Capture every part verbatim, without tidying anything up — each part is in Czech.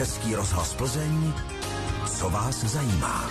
Český rozhlas Plzeň, co vás zajímá.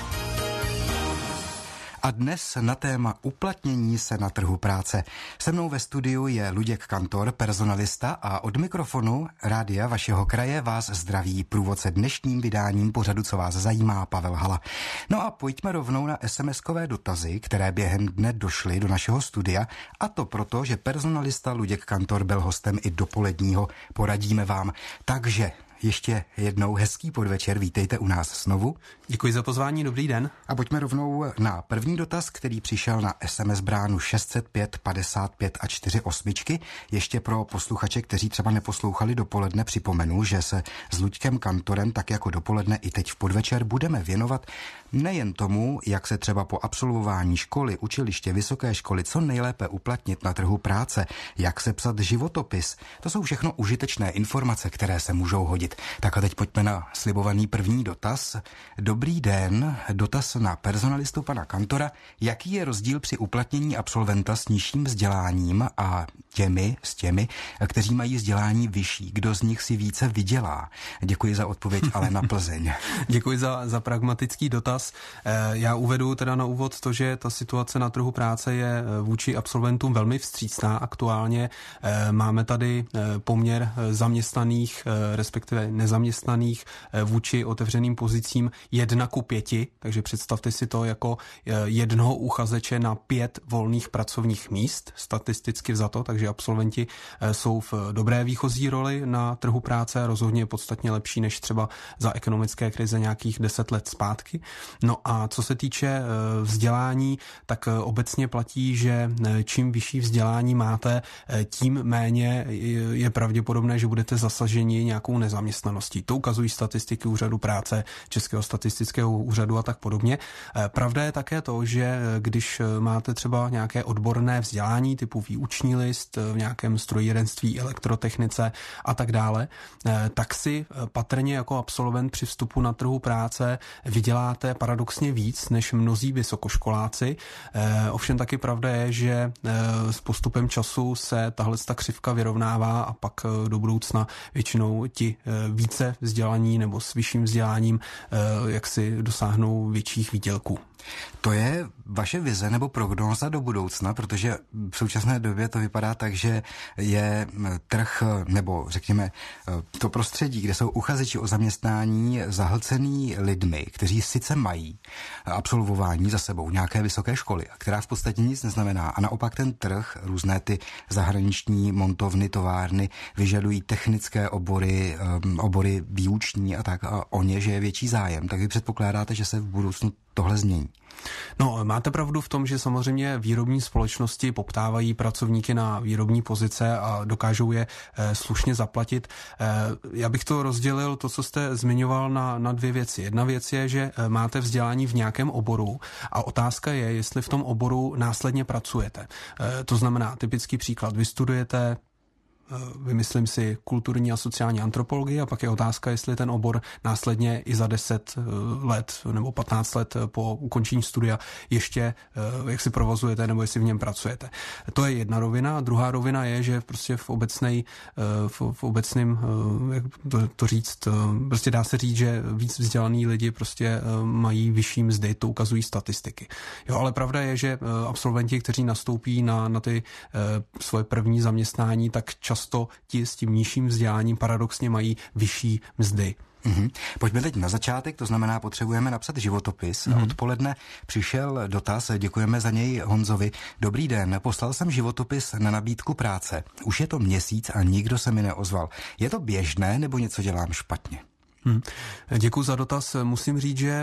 A dnes na téma uplatnění se na trhu práce. Se mnou ve studiu je Luděk Kantor, personalista, a od mikrofonu rádia vašeho kraje vás zdraví průvodce dnešním vydáním pořadu Co vás zajímá, Pavel Hala. No a pojďme rovnou na es em eskové dotazy, které během dne došly do našeho studia, a to proto, že personalista Luděk Kantor byl hostem i dopoledního Poradíme vám. Takže ještě jednou hezký podvečer, vítejte u nás znovu. Děkuji za pozvání, dobrý den. A pojďme rovnou na první dotaz, který přišel na es em es bránu šest set pět padesát pět a čtyři osmičky. Ještě pro posluchače, kteří třeba neposlouchali dopoledne, připomenu, že se s Luďkem Kantorem tak jako dopoledne i teď v podvečer budeme věnovat nejen tomu, jak se třeba po absolvování školy, učiliště, vysoké školy co nejlépe uplatnit na trhu práce, jak se psat životopis. To jsou všechno užitečné informace, které se můžou hodit. Tak a teď pojďme na slibovaný první dotaz. Dobrý den, dotaz na personalistu pana Kantora. Jaký je rozdíl při uplatnění absolventa s nižším vzděláním a těmi, s těmi, kteří mají vzdělání vyšší? Kdo z nich si více vydělá? Děkuji za odpověď, ale na Plzeň. Děkuji za, za pragmatický dotaz. Já uvedu teda na úvod to, že ta situace na trhu práce je vůči absolventům velmi vstřícná. Aktuálně máme tady poměr zaměstnaných, respektive nezaměstnaných vůči otevřeným pozicím jedna ku pěti, takže představte si to jako jednoho uchazeče na pět volných pracovních míst, statisticky vzato, takže absolventi jsou v dobré výchozí roli na trhu práce, rozhodně podstatně lepší než třeba za ekonomické krize nějakých deset let zpátky. No a co se týče vzdělání, tak obecně platí, že čím vyšší vzdělání máte, tím méně je pravděpodobné, že budete zasaženi nějakou nezaměstnaností. To ukazují statistiky Úřadu práce, Českého statistického úřadu a tak podobně. Pravda je také to, že když máte třeba nějaké odborné vzdělání typu výuční list v nějakém strojírenství, elektrotechnice a tak dále, tak si patrně jako absolvent při vstupu na trhu práce vyděláte paradoxně víc než mnozí vysokoškoláci. Ovšem taky pravda je, že s postupem času se tahle ta křivka vyrovnává a pak do budoucna většinou ti více vzdělaní nebo s vyšším vzděláním jak si dosáhnou větších výdělků. To je vaše vize nebo prognóza do budoucna, protože v současné době to vypadá tak, že je trh, nebo řekněme to prostředí, kde jsou uchazeči o zaměstnání zahlcený lidmi, kteří sice mají absolvování za sebou nějaké vysoké školy, která v podstatě nic neznamená, a naopak ten trh, různé ty zahraniční montovny, továrny vyžadují technické obory, obory výuční a tak, a o ně, že je větší zájem. Tak vy předpokládáte, že se v budoucnu tohle změní? No, máte pravdu v tom, že samozřejmě výrobní společnosti poptávají pracovníky na výrobní pozice a dokážou je e, slušně zaplatit. E, já bych to rozdělil, to, co jste zmiňoval, na, na dvě věci. Jedna věc je, že e, máte vzdělání v nějakém oboru a otázka je, jestli v tom oboru následně pracujete. E, to znamená, typický příklad, vy studujete vymyslím si kulturní a sociální antropologii a pak je otázka, jestli ten obor následně i za deset let nebo patnáct let po ukončení studia ještě jak si provozujete nebo jestli v něm pracujete. To je jedna rovina. A druhá rovina je, že prostě v obecnej, v, v obecném, jak to, to říct, prostě dá se říct, že víc vzdělaný lidi prostě mají vyšší mzdy, to ukazují statistiky. Jo, ale pravda je, že absolventi, kteří nastoupí na, na ty svoje první zaměstnání, tak čas Často ti s tím nižším vzděláním paradoxně mají vyšší mzdy. Mm-hmm. Pojďme teď na začátek, to znamená, potřebujeme napsat životopis. Mm-hmm. Odpoledne přišel dotaz, děkujeme za něj Honzovi. Dobrý den, poslal jsem životopis na nabídku práce. Už je to měsíc a nikdo se mi neozval. Je to běžné nebo něco dělám špatně? Hmm. Děkuji za dotaz. Musím říct, že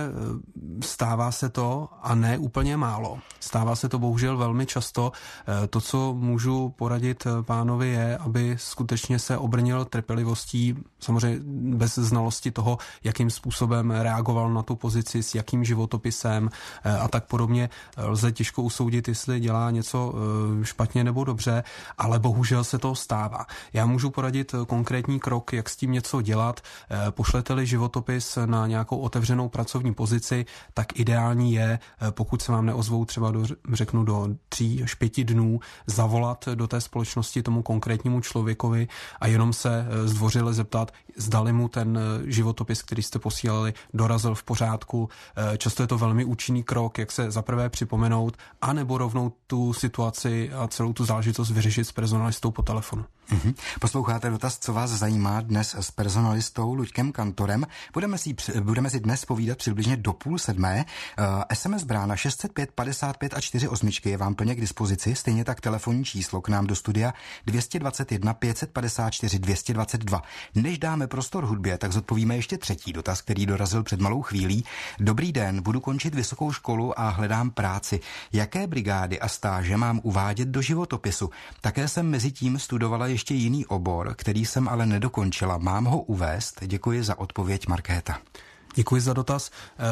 stává se to a ne úplně málo. Stává se to bohužel velmi často. To, co můžu poradit pánovi, je, aby skutečně se obrnil trpělivostí, samozřejmě bez znalosti toho, jakým způsobem reagoval na tu pozici, s jakým životopisem a tak podobně. Lze těžko usoudit, jestli dělá něco špatně nebo dobře, ale bohužel se to stává. Já můžu poradit konkrétní krok, jak s tím něco dělat. Pošlete chcete-li životopis na nějakou otevřenou pracovní pozici, tak ideální je, pokud se vám neozvou třeba do, řeknu do tří až pěti dnů, zavolat do té společnosti tomu konkrétnímu člověkovi a jenom se zdvořile zeptat, zdali mu ten životopis, který jste posílali, dorazil v pořádku. Často je to velmi účinný krok, jak se zaprvé připomenout, anebo rovnou tu situaci a celou tu záležitost vyřešit s personalistou po telefonu. Mm-hmm. Posloucháte dotaz, co vás zajímá, dnes s personalistou Luďkem Kantorem. Budeme si, budeme si dnes povídat přibližně do půl sedmé. Uh, es em es brána šest set pět padesát pět a čtyři osmičky je vám plně k dispozici, stejně tak telefonní číslo k nám do studia dvě stě dvacet jedna pět set padesát čtyři dvě stě dvacet dva. Než dáme prostor hudbě, tak zodpovíme ještě třetí dotaz, který dorazil před malou chvílí. Dobrý den, budu končit vysokou školu a hledám práci. Jaké brigády a stáže mám uvádět do životopisu? Také jsem mezi tím studovala ještě jiný obor, který jsem ale nedokončila. Mám ho uvést? Děkuji za odpověď, Markéta. Děkuji za dotaz.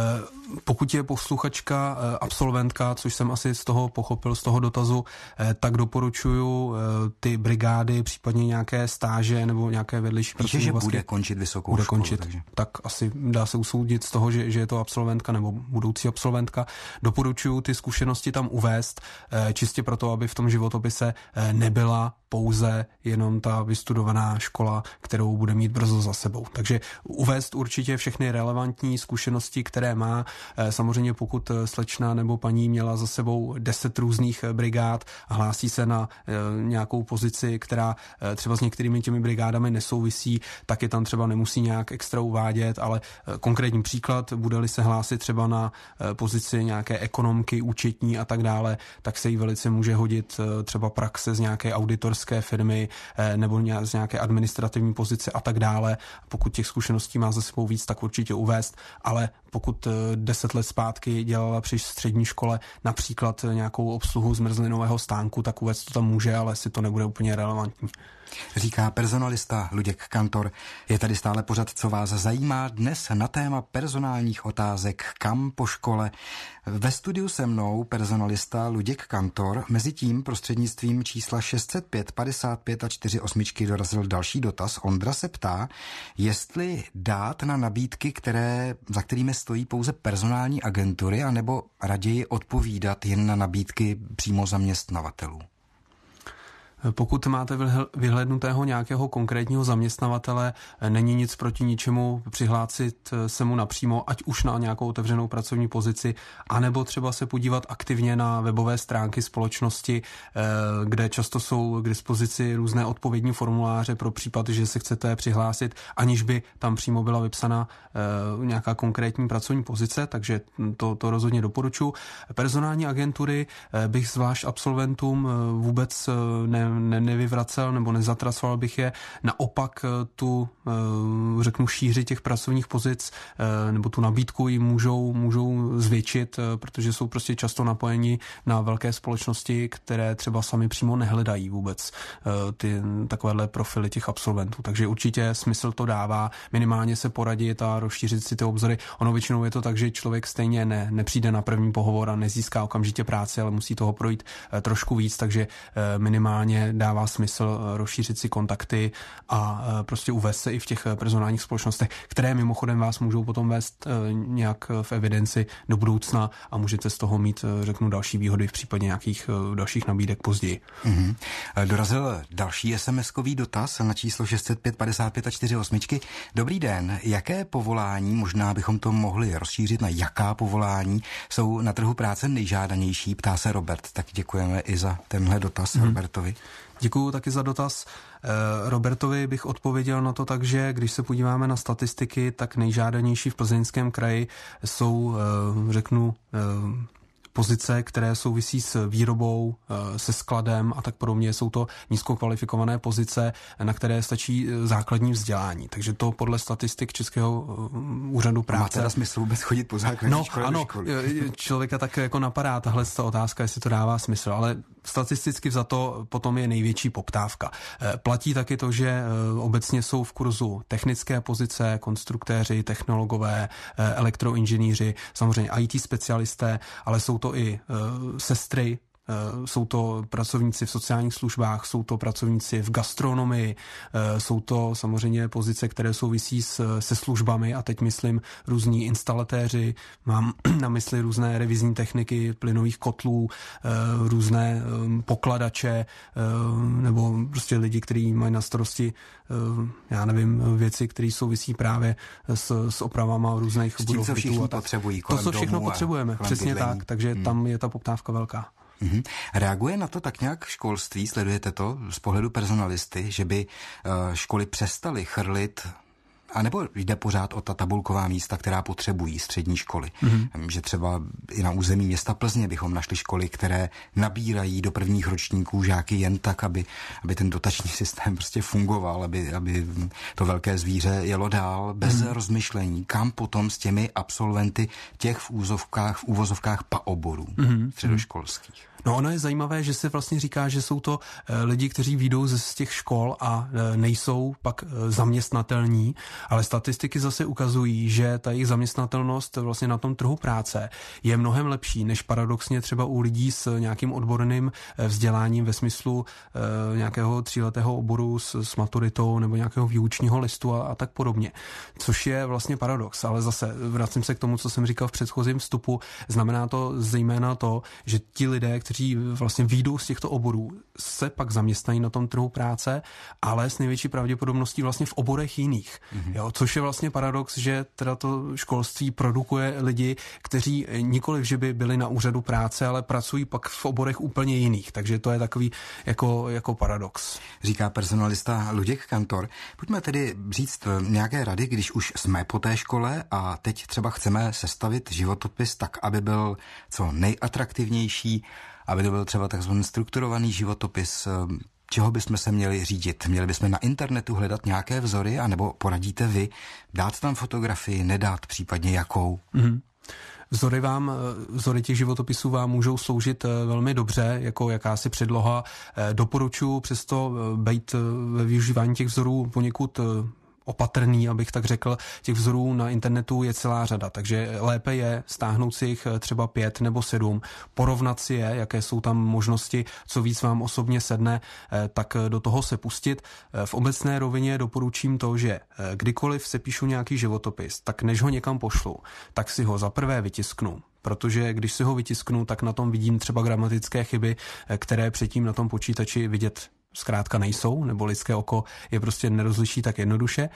Pokud je posluchačka absolventka, což jsem asi z toho pochopil, z toho dotazu, tak doporučuju ty brigády, případně nějaké stáže nebo nějaké vedlejší pracovní Píše, že vlastně, bude končit vysokou bude školu. Končit, Takže. Tak asi dá se usoudit z toho, že, že je to absolventka nebo budoucí absolventka. Doporučuju ty zkušenosti tam uvést, čistě proto, aby v tom životopise nebyla pouze jenom ta vystudovaná škola, kterou bude mít brzo za sebou. Takže uvést určitě všechny relevantní zkušenosti, které má. Samozřejmě pokud slečna nebo paní měla za sebou deset různých brigád a hlásí se na nějakou pozici, která třeba s některými těmi brigádami nesouvisí, tak je tam třeba nemusí nějak extra uvádět, ale konkrétní příklad, bude-li se hlásit třeba na pozici nějaké ekonomky, účetní a tak dále, tak se jí velice může hodit třeba praxe z nějaké auditorské firmy nebo z nějaké administrativní pozice a tak dále. Pokud těch zkušeností má za sebou víc, tak určitě uvést, ale pokud deset let zpátky dělala při střední škole například nějakou obsluhu zmrzlinového stánku, tak uvést to tam může, ale si to nebude úplně relevantní. Říká personalista Luděk Kantor. Je tady stále pořad, co vás zajímá, dnes na téma personálních otázek, kam po škole. Ve studiu se mnou personalista Luděk Kantor. Mezitím prostřednictvím čísla šest set pět padesát pět a čtyři osmičky dorazil další dotaz. Ondra se ptá, jestli dát na nabídky, které, za kterými stojí pouze personální agentury, anebo raději odpovídat jen na nabídky přímo zaměstnavatelů. Pokud máte vyhlédnutého nějakého konkrétního zaměstnavatele, není nic proti ničemu přihlásit se mu napřímo, ať už na nějakou otevřenou pracovní pozici, anebo třeba se podívat aktivně na webové stránky společnosti, kde často jsou k dispozici různé odpovědní formuláře pro případ, že se chcete přihlásit, aniž by tam přímo byla vypsána nějaká konkrétní pracovní pozice, takže to, to rozhodně doporučuji. Personální agentury bych zvlášť absolventům vůbec ne Ne, nevyvracel nebo nezatracoval bych je. Naopak tu, řeknu, šíři těch pracovních pozic nebo tu nabídku jim můžou, můžou zvětšit, protože jsou prostě často napojeni na velké společnosti, které třeba sami přímo nehledají vůbec ty takovéhle profily těch absolventů. Takže určitě smysl to dává minimálně se poradit a rozšířit si ty obzory. Ono většinou je to tak, že člověk stejně ne, nepřijde na první pohovor a nezíská okamžitě práci, ale musí toho projít trošku víc, takže minimálně dává smysl rozšířit si kontakty a prostě uvést se i v těch personálních společnostech, které mimochodem vás můžou potom vést nějak v evidenci do budoucna a můžete z toho mít, řeknu, další výhody v případě nějakých dalších nabídek později. Mm-hmm. Dorazil další es em eskový dotaz na číslo šest set pět padesát pět a čtyři osmičky. Dobrý den, jaké povolání, možná bychom to mohli rozšířit na jaká povolání, jsou na trhu práce nejžádanější, ptá se Robert. Tak děkujeme i za tenhle dotaz mm-hmm. Robertovi. Děkuju taky za dotaz. Robertovi bych odpověděl na to tak, že když se podíváme na statistiky, tak nejžádanější v Plzeňském kraji jsou, řeknu, pozice, které souvisí s výrobou, se skladem a tak podobně. Jsou to nízkokvalifikované pozice, na které stačí základní vzdělání. Takže to podle statistik Českého úřadu práce. Má teda smysl vůbec chodit po základní no, škole ano, do školy? Člověka tak jako napadá tahle ta otázka, jestli to dává smysl, ale statisticky za to potom je největší poptávka. Platí taky to, že obecně jsou v kurzu technické pozice, konstruktéři, technologové, elektroinženýři, samozřejmě í té specialisté, ale jsou to i sestry, Jsou to pracovníci v sociálních službách, jsou to pracovníci v gastronomii, jsou to samozřejmě pozice, které souvisí s, se službami a teď myslím různí instalatéři, mám na mysli různé revizní techniky plynových kotlů, různé pokladače nebo prostě lidi, kteří mají na starosti, já nevím, věci, které souvisí právě s, s opravama různých budov. To všichni potřebují kolem To, co všechno potřebujeme, přesně bydlení. Tak, takže hmm. tam je ta poptávka velká. Mm-hmm. Reaguje na to tak nějak školství, sledujete to z pohledu personalisty, že by školy přestaly chrlit, anebo jde pořád o ta tabulková místa, která potřebují střední školy? Mm-hmm. Že třeba i na území města Plzně bychom našli školy, které nabírají do prvních ročníků žáky jen tak, aby, aby ten dotační systém prostě fungoval, aby, aby to velké zvíře jelo dál bez mm-hmm. rozmyšlení, kam potom s těmi absolventy těch v úvozovkách, v úvozovkách paoborů mm-hmm. středoškolských. No ono je zajímavé, že se vlastně říká, že jsou to lidi, kteří vyjdou z těch škol a nejsou pak zaměstnatelní, ale statistiky zase ukazují, že ta jejich zaměstnatelnost vlastně na tom trhu práce je mnohem lepší, než paradoxně třeba u lidí s nějakým odborným vzděláním ve smyslu nějakého tříletého oboru s, s maturitou nebo nějakého výučního listu a, a tak podobně. Což je vlastně paradox, ale zase vracím se k tomu, co jsem říkal v předchozím vstupu, znamená to zejména to, že ti lidé, kteří kteří vlastně výjdou z těchto oborů, se pak zaměstnají na tom trhu práce, ale s největší pravděpodobností vlastně v oborech jiných. Mm-hmm. Jo, což je vlastně paradox, že teda to školství produkuje lidi, kteří nikoliv, že by byli na úřadu práce, ale pracují pak v oborech úplně jiných. Takže to je takový jako, jako paradox. Říká personalista Luděk Kantor. Pojďme tedy říct nějaké rady, když už jsme po té škole a teď třeba chceme sestavit životopis tak, aby byl co nejatraktivnější, aby to byl třeba takzvaný strukturovaný životopis. Čeho bychom se měli řídit? Měli bychom na internetu hledat nějaké vzory, anebo poradíte vy, dát tam fotografii, nedát, případně jakou? Mm-hmm. Vzory vám, vzory těch životopisů vám můžou sloužit velmi dobře, jako jakási předloha. Doporučuji přesto být ve využívání těch vzorů poněkud opatrný, abych tak řekl. Těch vzorů na internetu je celá řada, takže lépe je stáhnout si jich třeba pět nebo sedm, porovnat si je, jaké jsou tam možnosti, co víc vám osobně sedne, tak do toho se pustit. V obecné rovině doporučím to, že kdykoliv se píšu nějaký životopis, tak než ho někam pošlu, tak si ho zaprvé vytisknu, protože když si ho vytisknu, tak na tom vidím třeba gramatické chyby, které předtím na tom počítači vidět zkrátka nejsou, nebo lidské oko je prostě nerozliší tak jednoduše.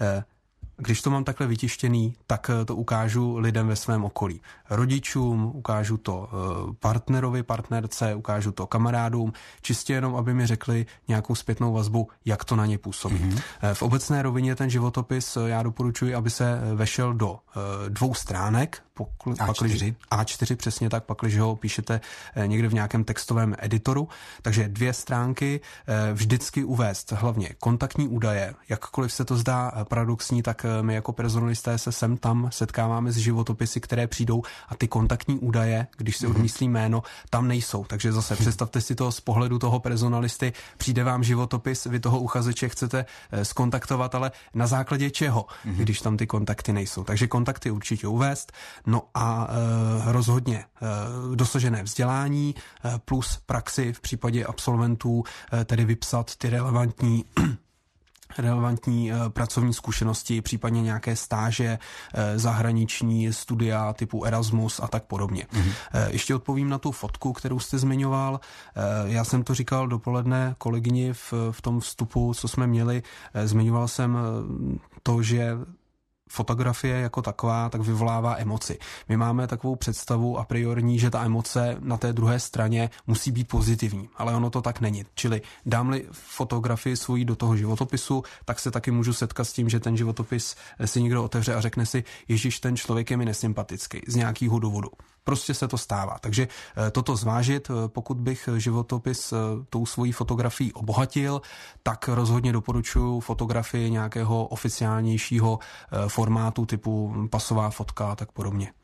Když to mám takhle vytištěný, tak to ukážu lidem ve svém okolí. Rodičům, ukážu to partnerovi, partnerce, ukážu to kamarádům, čistě jenom, aby mi řekli nějakou zpětnou vazbu, jak to na ně působí. Mm-hmm. V obecné rovině ten životopis já doporučuji, aby se vešel do dvou stránek, Pokli, á čtyři. á čtyři, přesně tak, pakliže ho píšete někde v nějakém textovém editoru. Takže dvě stránky, vždycky uvést hlavně kontaktní údaje. Jakkoliv se to zdá paradoxní, tak my jako personalisté se sem tam setkáváme s životopisy, které přijdou a ty kontaktní údaje, když si odmyslí jméno, tam nejsou. Takže zase představte si to z pohledu toho personalisty, přijde vám životopis, vy toho uchazeče chcete skontaktovat, ale na základě čeho, když tam ty kontakty nejsou. Takže kontakty určitě uvést. No a e, rozhodně e, dosažené vzdělání e, plus praxi v případě absolventů, e, tedy vypsat ty relevantní relevantní e, pracovní zkušenosti, případně nějaké stáže, e, zahraniční studia typu Erasmus a tak podobně. Mm-hmm. E, ještě odpovím na tu fotku, kterou jste zmiňoval. E, já jsem to říkal dopoledne kolegyni v, v tom vstupu, co jsme měli. E, zmiňoval jsem to, že fotografie jako taková tak vyvolává emoci. My máme takovou představu a priorní, že ta emoce na té druhé straně musí být pozitivní, ale ono to tak není. Čili dám-li fotografii svojí do toho životopisu, tak se taky můžu setkat s tím, že ten životopis si někdo otevře a řekne si, ježiš, ten člověk je mi nesympatický z nějakého důvodu. Prostě se to stává. Takže toto zvážit, pokud bych životopis tou svojí fotografií obohatil, tak rozhodně doporučuji fotografii nějakého oficiálnějšího formátu typu pasová fotka a tak podobně.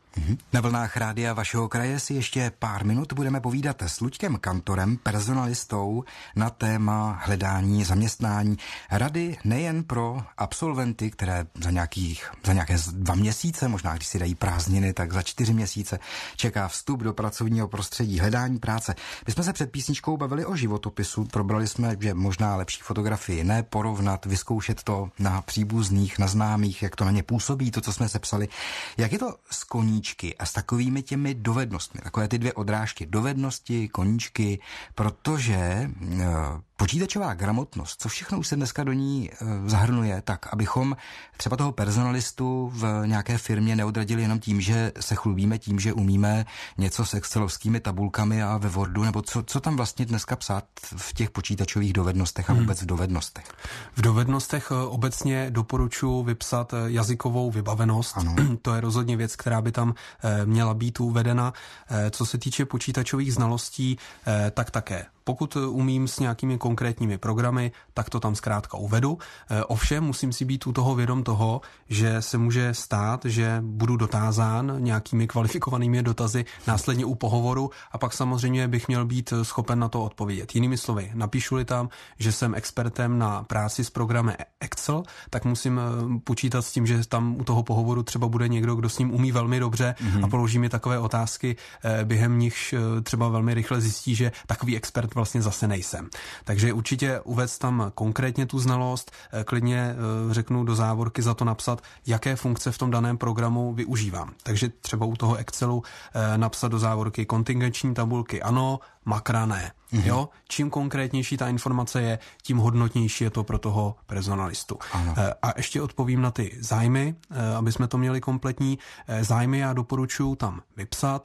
Na vlnách rádia vašeho kraje si ještě pár minut budeme povídat s Luďkem Kantorem, personalistou na téma hledání zaměstnání. Rady nejen pro absolventy, které za, nějakých, za nějaké dva měsíce, možná když si dají prázdniny, tak za čtyři měsíce čeká vstup do pracovního prostředí, hledání práce. My jsme se před písničkou bavili o životopisu, probrali jsme, že možná lepší fotografii ne porovnat, vyzkoušet to na příbuzných, na známých, jak to na ně působí, to, co jsme sepsali. Jak je to s koníčky a s takovými těmi dovednostmi, takové ty dvě odrážky, dovednosti, koníčky, protože uh, počítačová gramotnost, co všechno už se dneska do ní uh, zahrnuje, tak abychom třeba toho personalistu v nějaké firmě neodradili jenom tím, že se chlubíme tím, že umíme něco s excelovskými tabulkami a ve Wordu, nebo co, co tam vlastně dneska psát v těch počítačových dovednostech a vůbec v dovednostech? V dovednostech obecně doporučuji vypsat jazykovou vybavenost. Ano. To je rozhodně věc, která by tam měla být uvedena. Co se týče počítačových znalostí, tak také. Pokud umím s nějakými konkrétními programy, tak to tam zkrátka uvedu. Ovšem musím si být u toho vědom toho, že se může stát, že budu dotázán nějakými kvalifikovanými dotazy následně u pohovoru a pak samozřejmě bych měl být schopen na to odpovědět. Jinými slovy, napíšu-li tam, že jsem expertem na práci s programem Excel, tak musím počítat s tím, že tam u toho pohovoru třeba bude někdo, kdo s ním umí velmi dobře mm-hmm. a položí mi takové otázky, během nichž třeba velmi rychle zjistí, že takový expert vlastně zase nejsem. Takže určitě uvést tam konkrétně tu znalost, klidně řeknu do závorky za to napsat, jaké funkce v tom daném programu využívám. Takže třeba u toho Excelu napsat do závorky kontingenční tabulky ano, makra ne. Mm-hmm. Jo? Čím konkrétnější ta informace je, tím hodnotnější je to pro toho personalistu. Ano. A ještě odpovím na ty zájmy, aby jsme to měli kompletní. Zájmy já doporučuji tam vypsat,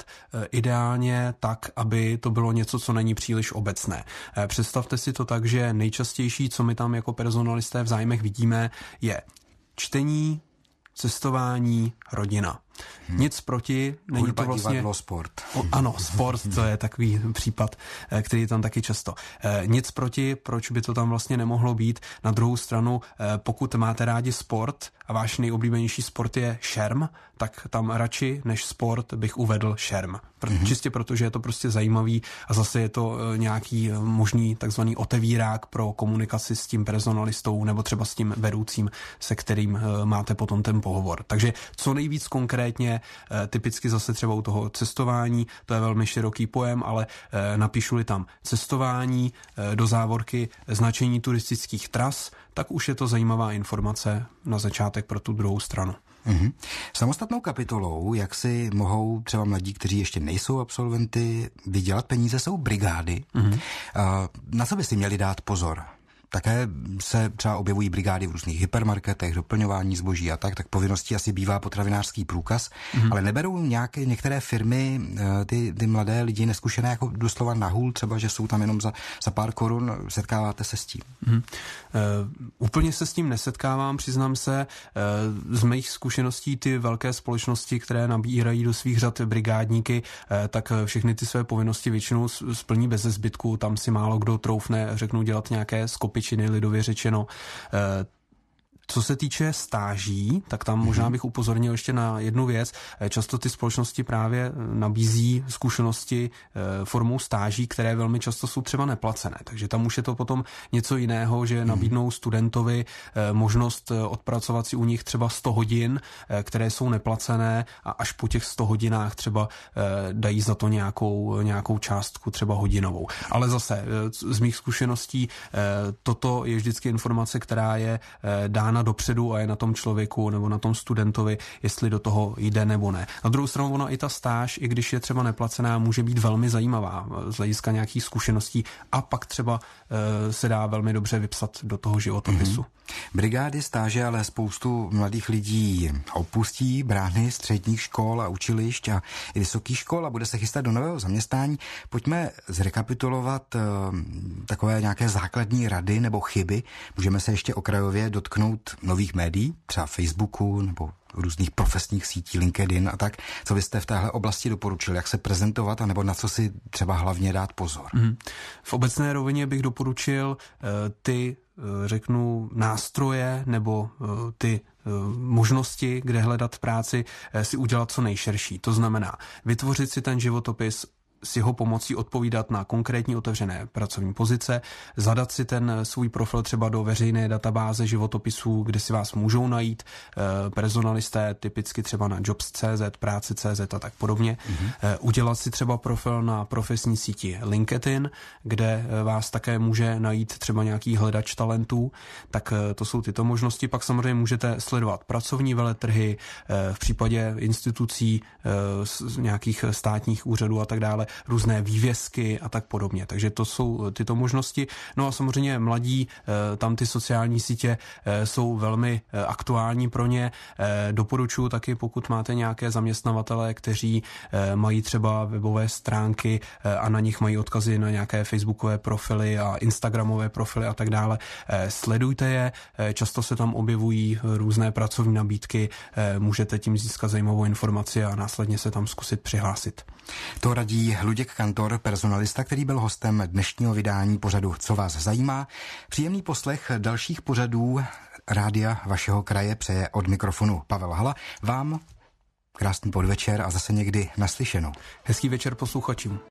ideálně tak, aby to bylo něco, co není příliš obecné. Představte si to tak, že nejčastější, co my tam jako personalisté v zájmech vidíme, je čtení, cestování, rodina. Hmm. Nic proti, není Hudba, to vlastně... divadlo, sport. O, ano, sport, to je takový případ, který je tam taky často. E, nic proti, proč by to tam vlastně nemohlo být. Na druhou stranu, e, pokud máte rádi sport a váš nejoblíbenější sport je šerm, tak tam radši než sport bych uvedl šerm. Pr- hmm. Čistě proto, že je to prostě zajímavý a zase je to e, nějaký možný takzvaný otevírák pro komunikaci s tím personalistou nebo třeba s tím vedoucím, se kterým e, máte potom ten pohovor. Takže co nejvíc konkrétně typicky zase třeba u toho cestování, to je velmi široký pojem, ale napíšu-li tam cestování do závorky značení turistických tras, tak už je to zajímavá informace na začátek pro tu druhou stranu. Mm-hmm. Samostatnou kapitolou, jak si mohou třeba mladí, kteří ještě nejsou absolventy, vydělat peníze, jsou brigády. Mm-hmm. Na co by si měli dát pozor? Také se třeba objevují brigády v různých hypermarketech, doplňování zboží a tak, tak povinností asi bývá potravinářský průkaz, mm-hmm. ale neberou nějaké některé firmy ty, ty mladé lidi neskušené jako doslova na hůl, třeba, že jsou tam jenom za, za pár korun, setkáváte se s tím? Mm-hmm. Uh, úplně se s tím nesetkávám, přiznám se. Uh, z mých zkušeností ty velké společnosti, které nabírají do svých řad brigádníky, uh, tak všechny ty své povinnosti většinou splní beze zbytku, tam si málo kdo troufne, řeknu, dělat nějaké skopičiny, lidově řečeno. Co se týče stáží, tak tam možná bych upozornil ještě na jednu věc. Často ty společnosti právě nabízí zkušenosti formou stáží, které velmi často jsou třeba neplacené. Takže tam už je to potom něco jiného, že nabídnou studentovi možnost odpracovat si u nich třeba sto hodin, které jsou neplacené a až po těch sto hodinách třeba dají za to nějakou, nějakou částku třeba hodinovou. Ale zase z mých zkušeností toto je vždycky informace, která je dána dopředu a je na tom člověku nebo na tom studentovi, jestli do toho jde nebo ne. Na druhou stranu ona i ta stáž, i když je třeba neplacená, může být velmi zajímavá z hlediska nějakých zkušeností a pak třeba e, se dá velmi dobře vypsat do toho životopisu. Mm-hmm. Brigády, stáže, ale spoustu mladých lidí opustí brány středních škol a učilišť a i vysokých škol a bude se chystat do nového zaměstnání. Pojďme zrekapitulovat e, takové nějaké základní rady nebo chyby. Můžeme se ještě okrajově dotknout nových médií, třeba Facebooku nebo různých profesních sítí, LinkedIn a tak. Co byste v téhle oblasti doporučili? Jak se prezentovat, anebo na co si třeba hlavně dát pozor? Mm. V obecné rovině bych doporučil uh, ty řeknu, nástroje nebo ty možnosti, kde hledat práci, si udělat co nejširší. To znamená vytvořit si ten životopis, s jeho pomocí odpovídat na konkrétní otevřené pracovní pozice, zadat si ten svůj profil třeba do veřejné databáze životopisů, kde si vás můžou najít personalisté, typicky třeba na jobs tečka cé zet, práce tečka cé zet a tak podobně. Mm-hmm. Udělat si třeba profil na profesní síti LinkedIn, kde vás také může najít třeba nějaký hledač talentů, tak to jsou tyto možnosti. Pak samozřejmě můžete sledovat pracovní veletrhy, v případě institucí, nějakých státních úřadů a tak dále, různé vývězky a tak podobně. Takže to jsou tyto možnosti. No a samozřejmě mladí, tam ty sociální sítě jsou velmi aktuální pro ně. Doporučuji taky, pokud máte nějaké zaměstnavatele, kteří mají třeba webové stránky a na nich mají odkazy na nějaké facebookové profily a instagramové profily a tak dále. Sledujte je, často se tam objevují různé pracovní nabídky, můžete tím získat zajímavou informaci a následně se tam zkusit přihlásit. To radí Luděk Kantor, personalista, který byl hostem dnešního vydání pořadu Co vás zajímá. Příjemný poslech dalších pořadů rádia vašeho kraje přeje od mikrofonu Pavel Hala. Vám krásný podvečer a zase někdy naslyšenou. Hezký večer posluchačům.